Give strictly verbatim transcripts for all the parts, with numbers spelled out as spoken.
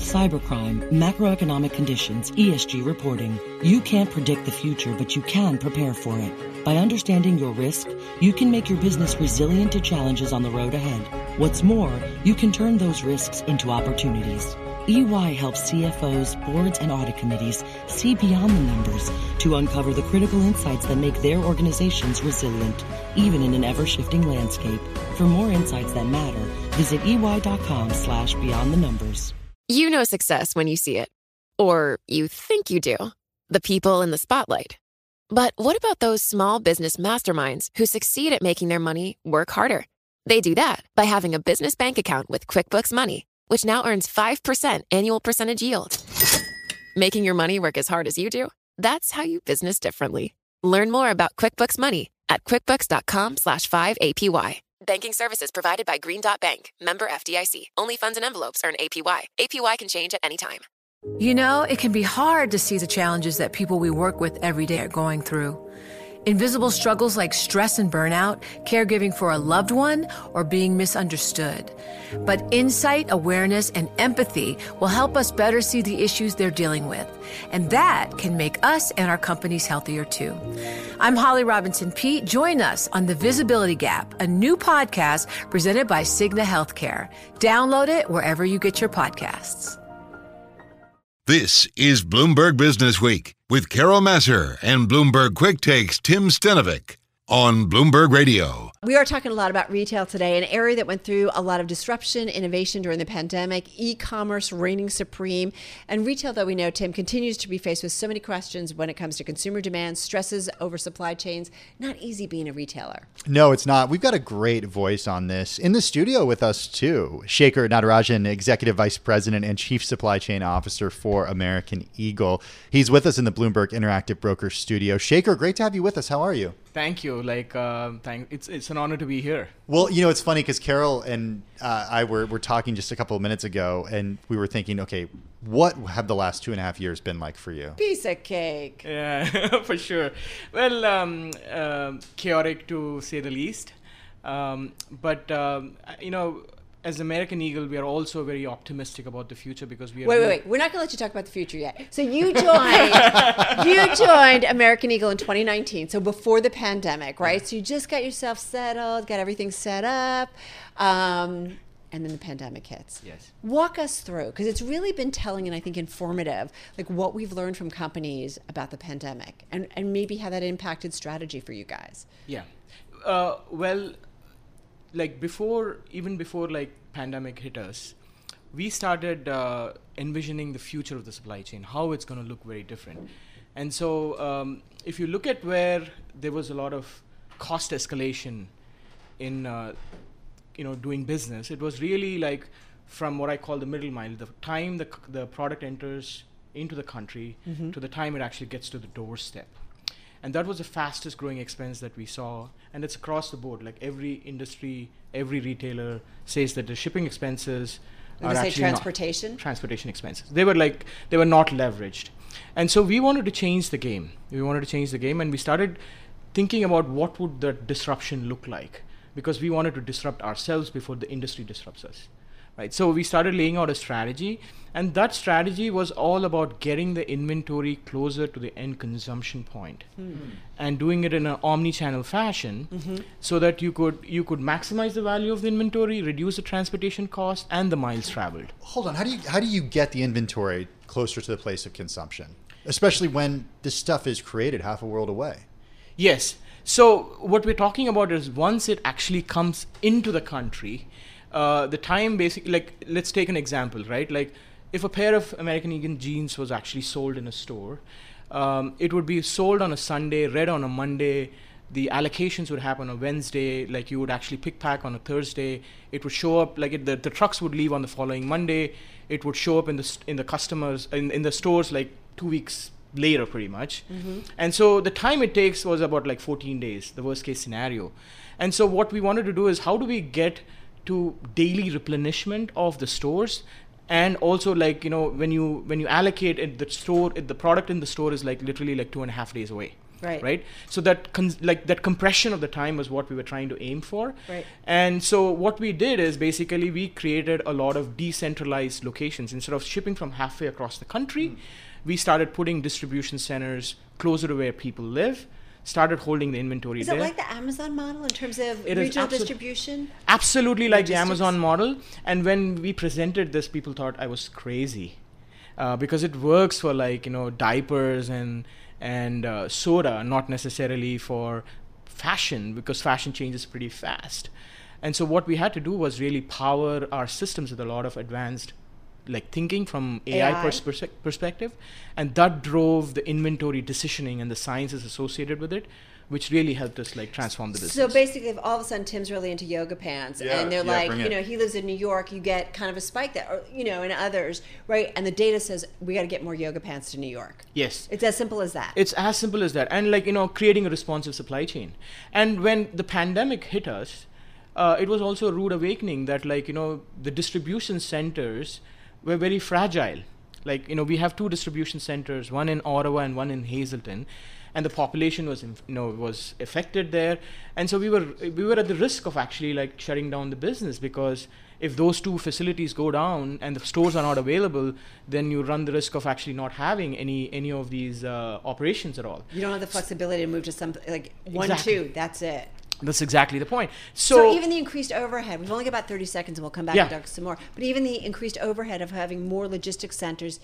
cybercrime, macroeconomic conditions, E S G reporting. You can't predict the future, but you can prepare for it. By understanding your risk, you can make your business resilient to challenges on the road ahead. What's more, you can turn those risks into opportunities. E Y helps C F Os, boards, and audit committees see beyond the numbers to uncover the critical insights that make their organizations resilient, even in an ever-shifting landscape. For more insights that matter, visit ey.com slash beyond the numbers. You know success when you see it. Or you think you do. The people in the spotlight. But what about those small business masterminds who succeed at making their money work harder? They do that by having a business bank account with QuickBooks Money, which now earns five percent annual percentage yield. Making your money work as hard as you do? That's how you business differently. Learn more about QuickBooks Money at quickbooks.com slash 5APY. Banking services provided by Green Dot Bank. Member F D I C. Only funds and envelopes earn A P Y. A P Y can change at any time. You know, it can be hard to see the challenges that people we work with every day are going through. Invisible struggles like stress and burnout, caregiving for a loved one, or being misunderstood. But insight, awareness, and empathy will help us better see the issues they're dealing with. And that can make us and our companies healthier too. I'm Holly Robinson Peete. Join us on The Visibility Gap, a new podcast presented by Cigna Healthcare. Download it wherever you get your podcasts. This is Bloomberg Business Week with Carol Massar and Bloomberg Quick Takes Tim Stenovic on Bloomberg Radio. We are talking a lot about retail today, an area that went through a lot of disruption, innovation during the pandemic, e-commerce reigning supreme, and retail, though we know, Tim, continues to be faced with so many questions when it comes to consumer demand, stresses over supply chains. Not easy being a retailer. No, it's not. We've got a great voice on this in the studio with us, too. Shekhar Natarajan, Executive Vice President and Chief Supply Chain Officer for American Eagle. He's with us in the Bloomberg Interactive Brokers studio. Shekhar, great to have you with us. How are you? Thank you. Like, uh, thank. It's it's an honor to be here. Well, you know, it's funny because Carol and uh, I were were talking just a couple of minutes ago, and we were thinking, okay, what have the last two and a half years been like for you? Piece of cake. Yeah, for sure. Well, um, uh, chaotic to say the least. Um, but um, you know, as American Eagle, we are also very optimistic about the future because we are. Wait, wait, wait. We're not going to let you talk about the future yet. So you joined, you joined American Eagle in twenty nineteen. So before the pandemic, right? Yeah. So you just got yourself settled, got everything set up, um, and then the pandemic hits. Yes. Walk us through, because it's really been telling and I think informative, like what we've learned from companies about the pandemic, and and maybe how that impacted strategy for you guys. Yeah. Uh, well. Like before, even before like pandemic hit us, we started uh, envisioning the future of the supply chain, how it's going to look very different. And so um, if you look at where there was a lot of cost escalation in uh, you know doing business, it was really like from what I call the middle mile, the time the, the product enters into the country mm-hmm. to the time it actually gets to the doorstep. And that was the fastest growing expense that we saw. And it's across the board. Like every industry, every retailer says that the shipping expenses are actually say transportation? Not transportation expenses. They were like, they were not leveraged. And so we wanted to change the game. We wanted to change the game. And we started thinking about what would the disruption look like, because we wanted to disrupt ourselves before the industry disrupts us. Right. So we started laying out a strategy, and that strategy was all about getting the inventory closer to the end consumption point mm-hmm. and doing it in an omni-channel fashion mm-hmm. so that you could you could maximize the value of the inventory, reduce the transportation cost, and the miles traveled. Hold on, how do you how do you get the inventory closer to the place of consumption, especially when this stuff is created half a world away? Yes. So what we're talking about is once it actually comes into the country, Uh, the time basically, like, let's take an example, right? Like, if a pair of American Eagle jeans was actually sold in a store, um, it would be sold on a Sunday, read on a Monday. The allocations would happen on a Wednesday. Like, you would actually pick pack on a Thursday. It would show up, like, it, the, the trucks would leave on the following Monday. It would show up in the st- in the customers in, in the stores like two weeks later, pretty much. Mm-hmm. And so the time it takes was about like fourteen days, the worst case scenario. And so what we wanted to do is, how do we get to daily replenishment of the stores, and also, like, you know, when you when you allocate it, the store, it, the product in the store is like literally like two and a half days away. Right. Right. So that con- like that compression of the time was what we were trying to aim for. Right. And so what we did is basically we created a lot of decentralized locations. Instead of shipping from halfway across the country, mm. we started putting distribution centers closer to where people live. Started holding the inventory Is there. it like the Amazon model in terms of it regional absolu- distribution? Absolutely like the Logistics? Amazon model. And when we presented this, people thought I was crazy uh, because it works for like, you know, diapers and and uh, soda, not necessarily for fashion, because fashion changes pretty fast. And so what we had to do was really power our systems with a lot of advanced like thinking from A I, A I. Pers- pers- perspective, and that drove the inventory decisioning and the sciences associated with it, which really helped us like transform the business. So basically, if all of a sudden Tim's really into yoga pants, Yeah, and they're yeah, like, bring you it. know, he lives in New York, you get kind of a spike there, or, you know, and others, right? And the data says we got to get more yoga pants to New York. Yes. It's as simple as that. It's as simple as that. And like, you know, creating a responsive supply chain. And when the pandemic hit us, uh, it was also a rude awakening that like, you know, the distribution centers were very fragile. Like, you know, we have two distribution centers, one in Ottawa and one in Hazleton, and the population was, you know, was affected there. And so we were we were at the risk of actually like shutting down the business, because if those two facilities go down and the stores are not available, then you run the risk of actually not having any any of these uh, operations at all. You don't have the flexibility to move to some, like one, Exactly. two, that's it. That's exactly the point. So, So, even the increased overhead, we've only got about thirty seconds and we'll come back Yeah. and talk some more, but even the increased overhead of having more logistics centers,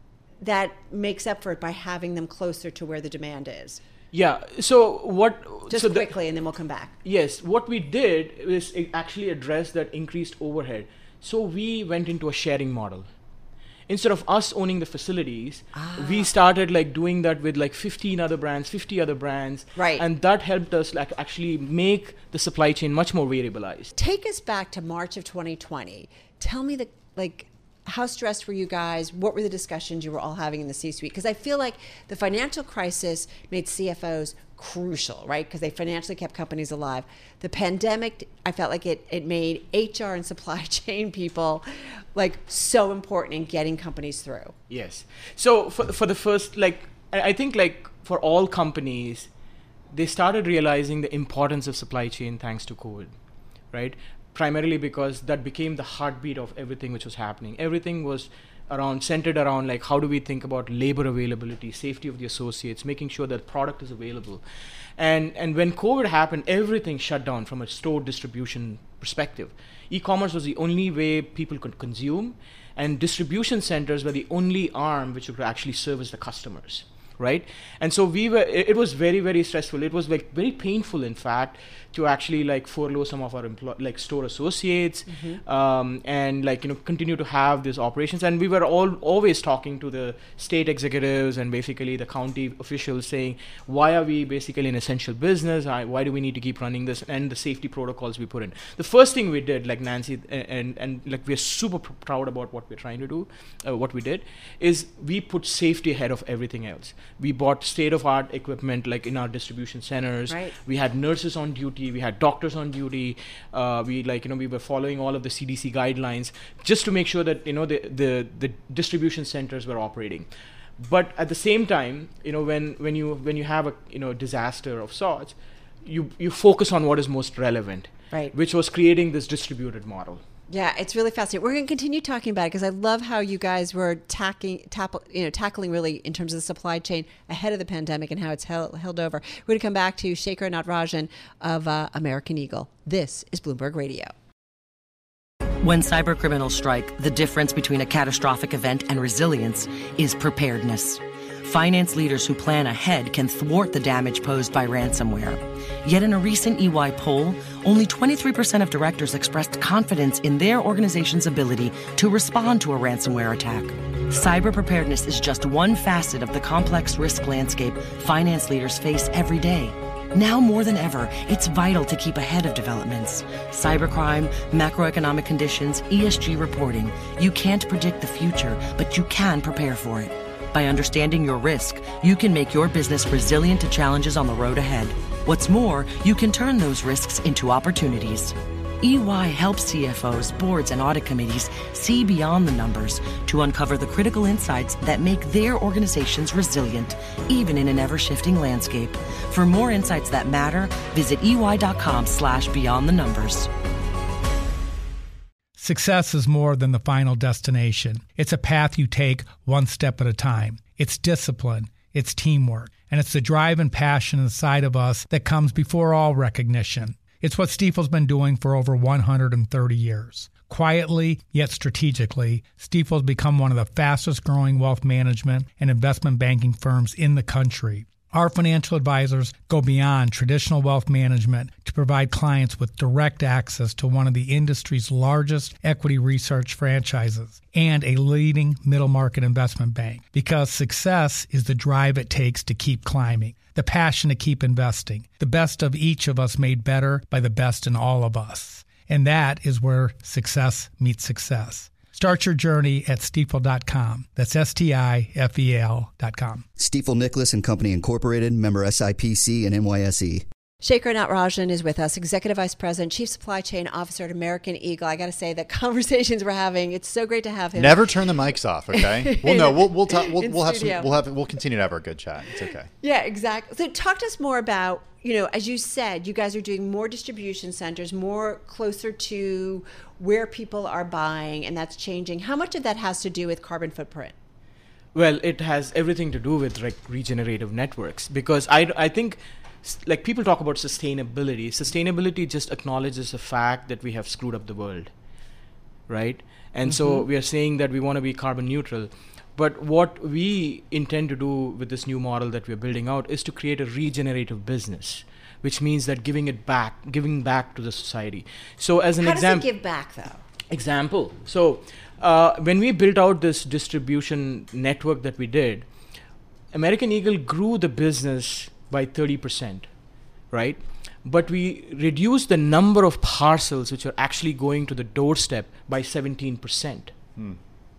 that makes up for it by having them closer to where the demand is. yeah. So what? Just so the- quickly, and then we'll come back. Yes, what we did is it actually address that increased overhead. So we went into a sharing model. Instead of us owning the facilities, Ah. we started like doing that with like fifteen other brands, fifty other brands. Right. And that helped us like actually make the supply chain much more variabilized. Take us back to March of twenty twenty. Tell me the, like, how stressed were you guys? What were the discussions you were all having in the C-suite? Because I feel like the financial crisis made C F Os crucial, right? Because they financially kept companies alive. The pandemic, I felt like it, it made H R and supply chain people like so important in getting companies through. Yes. So for for the first, like, I I think like for all companies, they started realizing the importance of supply chain thanks to COVID, right? Primarily because that became the heartbeat of everything which was happening. Everything was around, centered around like, how do we think about labor availability, safety of the associates, making sure that product is available. And and when COVID happened, everything shut down from a store distribution perspective. E-commerce was the only way people could consume, and distribution centers were the only arm which would actually service the customers, right? And so we were, it, it was very, very stressful. It was like very painful, in fact, to actually like furlough some of our employ- like store associates, mm-hmm. um, and like, you know, continue to have these operations. And we were all always talking to the state executives and basically the county officials saying, why are we basically an essential business? I, why do we need to keep running this? And the safety protocols we put in. The first thing we did, like Nancy, and, and, and like we're super pr- proud about what we're trying to do, uh, what we did, is we put safety ahead of everything else. We bought state-of-art equipment like in our distribution centers. Right. We had nurses on duty. We had doctors on duty. Uh, we like you know we were following all of the C D C guidelines just to make sure that you know the the, the distribution centers were operating. But at the same time, you know when when you when you have a you know disaster of sorts, you you focus on what is most relevant. Right. Which was creating this distributed model. Yeah, it's really fascinating. We're going to continue talking about it because I love how you guys were tacking, tap, you know, tackling really in terms of the supply chain ahead of the pandemic and how it's held, held over. We're going to come back to Shekhar Natarajan of uh, American Eagle. This is Bloomberg Radio. When cybercriminals strike, the difference between a catastrophic event and resilience is preparedness. Finance leaders who plan ahead can thwart the damage posed by ransomware. Yet in a recent E Y poll, only twenty-three percent of directors expressed confidence in their organization's ability to respond to a ransomware attack. Cyber preparedness is just one facet of the complex risk landscape finance leaders face every day. Now more than ever, it's vital to keep ahead of developments. Cybercrime, macroeconomic conditions, E S G reporting. You can't predict the future, but you can prepare for it. By understanding your risk, you can make your business resilient to challenges on the road ahead. What's more, you can turn those risks into opportunities. E Y helps C F Os, boards, and audit committees see beyond the numbers to uncover the critical insights that make their organizations resilient, even in an ever-shifting landscape. For more insights that matter, visit E Y dot com slash beyond the numbers. Success is more than the final destination. It's a path you take one step at a time. It's discipline, it's teamwork, and it's the drive and passion inside of us that comes before all recognition. It's what Stifel's been doing for over one hundred thirty years. Quietly, yet strategically, Stifel's become one of the fastest growing wealth management and investment banking firms in the country. Our financial advisors go beyond traditional wealth management to provide clients with direct access to one of the industry's largest equity research franchises and a leading middle market investment bank. Because success is the drive it takes to keep climbing, the passion to keep investing, the best of each of us made better by the best in all of us. And that is where success meets success. Start your journey at Stifel dot com. That's S T I F E L dot com. Stifel Nicholas and Company Incorporated, member S I P C and N Y S E. Shekhar Natarajan is with us, Executive Vice President, Chief Supply Chain Officer at American Eagle. I got to say, the conversations we're having, it's so great to have him. Never turn the mics off, okay? Well, no, we'll we'll talk. We'll, we'll have some. studio. We'll have. We'll continue to have our good chat. It's okay. Yeah, exactly. So talk to us more about, you know, as you said, you guys are doing more distribution centers, more closer to where people are buying, and that's changing. How much of that has to do with carbon footprint? Well, it has everything to do with like regenerative networks, because I, I think s- like people talk about sustainability. Sustainability just acknowledges the fact that we have screwed up the world, right? And so we are saying that we want to be carbon neutral. But what we intend to do with this new model that we're building out is to create a regenerative business, which means that giving it back, giving back to the society. So as an How example, does it give back, though? Example. So uh, when we built out this distribution network that we did, American Eagle grew the business by thirty percent, right? But we reduced the number of parcels which are actually going to the doorstep by seventeen percent. Hmm.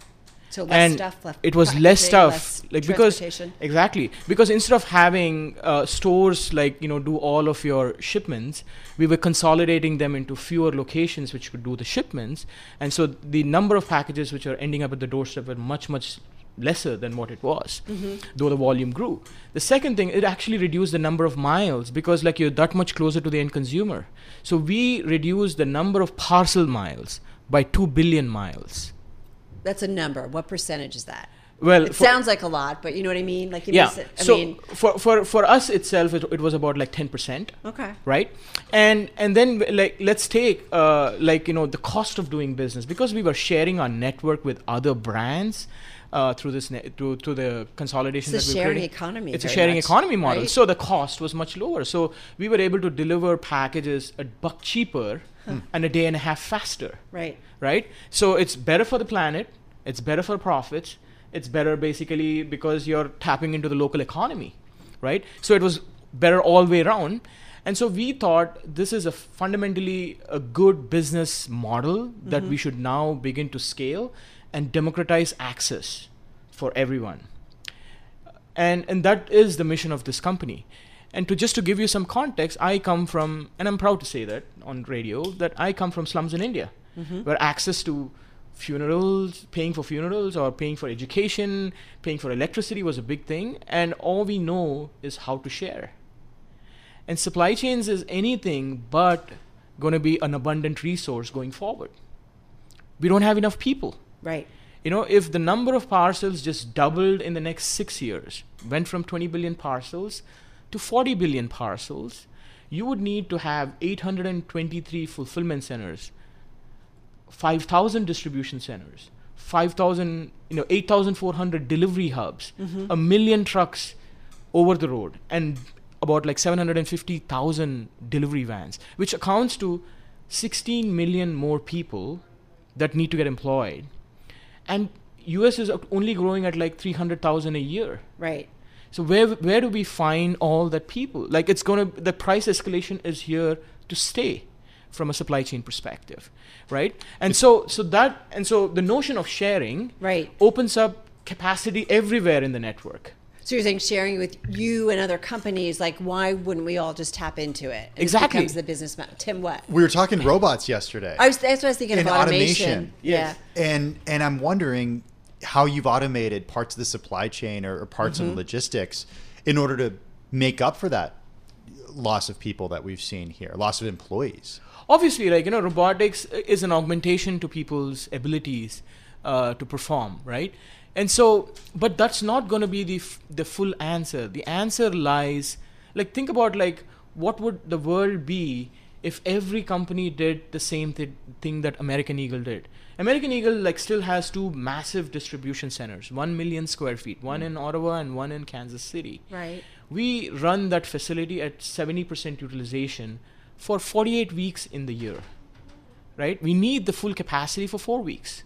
So less And stuff left. it was less practically, stuff, less like because transportation. exactly because instead of having uh, stores like you know do all of your shipments, we were consolidating them into fewer locations which could do the shipments, and so the number of packages which are ending up at the doorstep were much much lesser than what it was, mm-hmm. though the volume grew. The second thing, it actually reduced the number of miles because like you're that much closer to the end consumer. So we reduced the number of parcel miles by two billion miles. That's a number. What percentage is that? Well, it for- sounds like a lot, but you know what I mean? Like you yeah. miss it. I so mean, for, for for us itself, it, it was about like ten percent. okay. Right, and and then like let's take uh, like you know the cost of doing business, because we were sharing our network with other brands uh, through this ne- through through the consolidation. It's a that we're sharing creating. economy. It's a very sharing much, economy model, right? so the cost was much lower. So we were able to deliver packages a buck cheaper and a day and a half faster. Right. Right, so it's better for the planet. It's better for profits. It's better basically because you're tapping into the local economy, right? So it was better all the way around. And so we thought this is a fundamentally a good business model that we should now begin to scale and democratize access for everyone. And and that is the mission of this company. And to just to give you some context, I come from, and I'm proud to say that on radio, that I come from slums in India, where access to funerals, paying for funerals or paying for education, paying for electricity was a big thing, and all we know is how to share. And supply chains is anything but going to be an abundant resource going forward. We don't have enough people. Right. You know, if the number of parcels just doubled in the next six years, went from twenty billion parcels to forty billion parcels, you would need to have eight hundred twenty-three fulfillment centers, five thousand distribution centers, five thousand, you know, eight thousand four hundred delivery hubs, mm-hmm. a million trucks over the road, and about like seven hundred fifty thousand delivery vans, which accounts to sixteen million more people that need to get employed. And U S is only growing at like three hundred thousand a year. Right. So where where do we find all that people? Like it's going to, the price escalation is here to stay from a supply chain perspective, right? And so so that and so the notion of sharing Right. opens up capacity everywhere in the network. So you're saying sharing with you and other companies, like why wouldn't we all just tap into it? And Exactly. It becomes the business model. Tim, what? We were talking robots yesterday. I was, that's what I was thinking In of automation. automation. Yes. Yeah. And and I'm wondering how you've automated parts of the supply chain or, or parts Mm-hmm. of logistics in order to make up for that loss of people that we've seen here, loss of employees. Obviously, like, you know, robotics is an augmentation to people's abilities uh, to perform, right? And so, but that's not going to be the f- the full answer. The answer lies, like, think about, like, what would the world be if every company did the same th- thing that American Eagle did? American Eagle, like, still has two massive distribution centers, one million square feet, one in Ottawa and one in Kansas City. Right. We run that facility at seventy percent utilization for forty-eight weeks in the year, right? We need the full capacity for four weeks.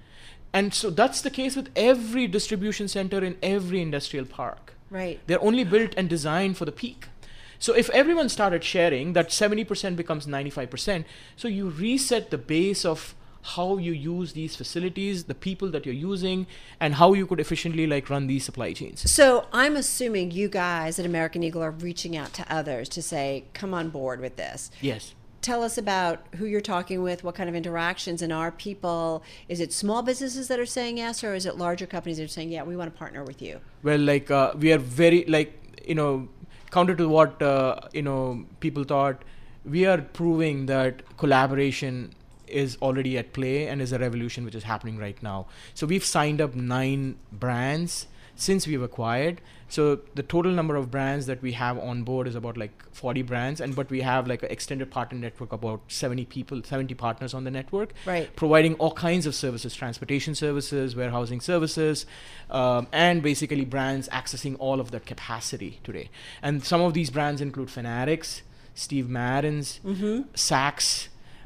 And so that's the case with every distribution center in every industrial park. Right. They're only built and designed for the peak. So if everyone started sharing, that seventy percent becomes ninety-five percent. So you reset the base of how you use these facilities, the people that you're using, and how you could efficiently, like, run these supply chains. So I'm assuming you guys at American Eagle are reaching out to others to say, come on board with this. Yes. Tell us about who you're talking with, what kind of interactions, and are people, is it small businesses that are saying yes, or is it larger companies that are saying, yeah, we want to partner with you? Well, like, uh, we are very, like, you know, counter to what, uh, you know, people thought, we are proving that collaboration is already at play and is a revolution which is happening right now. So we've signed up nine brands since we've acquired. So the total number of brands that we have on board is about like forty brands, and but we have like an extended partner network, about seventy people, seventy partners on the network, right, providing all kinds of services, transportation services, warehousing services, um, and basically brands accessing all of that capacity today. And some of these brands include Fanatics, Steve Madden's, mm-hmm. Saks.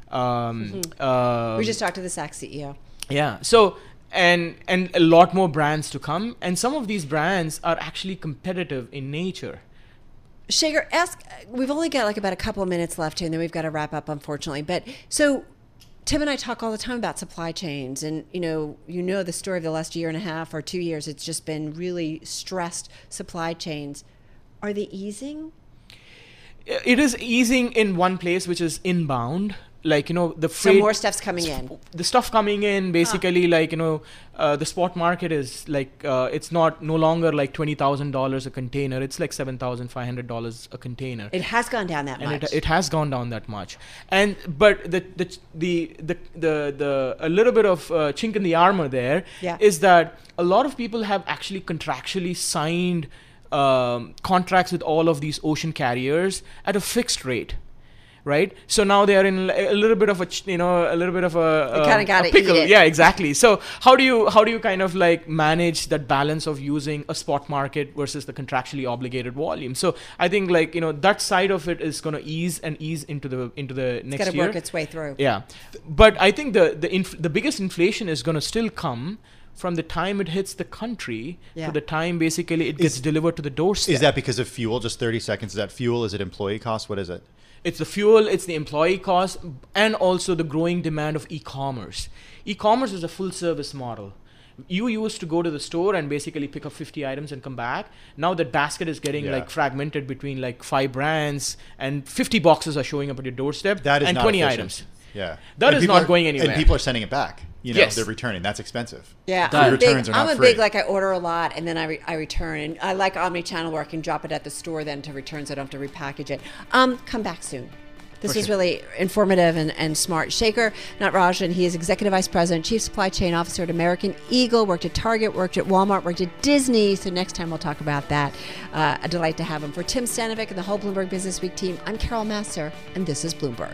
Um, mm-hmm. uh, we just talked to the Saks C E O. Yeah. So. And and a lot more brands to come. And some of these brands are actually competitive in nature. Shaker, ask, we've only got like about a couple of minutes left here, and then we've got to wrap up, unfortunately. But so Tim and I talk all the time about supply chains. And, you know, you know the story of the last year and a half or two years. It's just been really stressed supply chains. Are they easing? It is easing in one place, which is inbound. Like, you know, the freight, so more stuff's coming in. The stuff coming in, basically, huh. like, you know, uh, the spot market is like, uh, it's not no longer like twenty thousand dollars a container. It's like seven thousand five hundred dollars a container. It has gone down that and much. It, it has gone down that much. And, but the, the, the, the, the, the a little bit of uh, chink in the armor there yeah. is that a lot of people have actually contractually signed um, contracts with all of these ocean carriers at a fixed rate. Right, so now they are in a little bit of a, you know, a little bit of a, um, kind of got a pickle. Yeah, exactly. So how do you how do you kind of like manage that balance of using a spot market versus the contractually obligated volume? So I think, like, you know, that side of it is going to ease and ease into the into the it's next gotta year. It's got to work its way through. Yeah, but I think the the inf- the biggest inflation is going to still come from the time it hits the country yeah. to the time basically it gets is, delivered to the doorstep. Is that because of fuel? Just thirty seconds. Is that fuel? Is it employee cost? What is it? It's the fuel, it's the employee cost, and also the growing demand of e-commerce. E-commerce is a full service model. You used to go to the store and basically pick up fifty items and come back. Now that basket is getting yeah. like fragmented between like five brands, and fifty boxes are showing up at your doorstep, that is and not twenty efficient. items. Yeah, that and is not are, going anywhere. And people are sending it back. You know, yes. they're returning. That's expensive. Yeah, free I'm, returns big, are not I'm a free. big, like, I order a lot and then I re- I return. And I like omni-channel where I can drop it at the store then to return so I don't have to repackage it. Um, come back soon. This For was sure. really informative and, and smart. Shaker Natarajan, he is Executive Vice President, Chief Supply Chain Officer at American Eagle, worked at Target, worked at Walmart, worked at Disney. So next time we'll talk about that. Uh, a delight to have him. For Tim Stanovic and the whole Bloomberg Business Week team, I'm Carol Massar, and this is Bloomberg.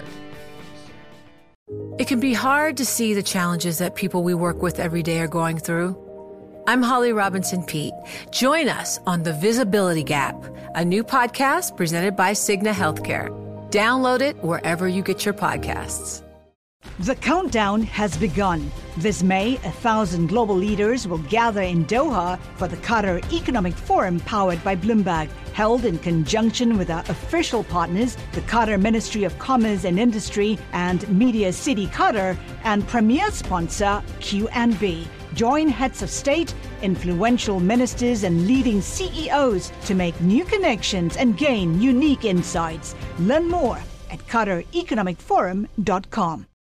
It can be hard to see the challenges that people we work with every day are going through. I'm Holly Robinson Peete. Join us on The Visibility Gap, a new podcast presented by Cigna Healthcare. Download it wherever you get your podcasts. The countdown has begun. This May, a thousand global leaders will gather in Doha for the Qatar Economic Forum powered by Bloomberg, held in conjunction with our official partners, the Qatar Ministry of Commerce and Industry and Media City Qatar, and premier sponsor Q and B. Join heads of state, influential ministers, and leading C E Os to make new connections and gain unique insights. Learn more at qatar economic forum dot com.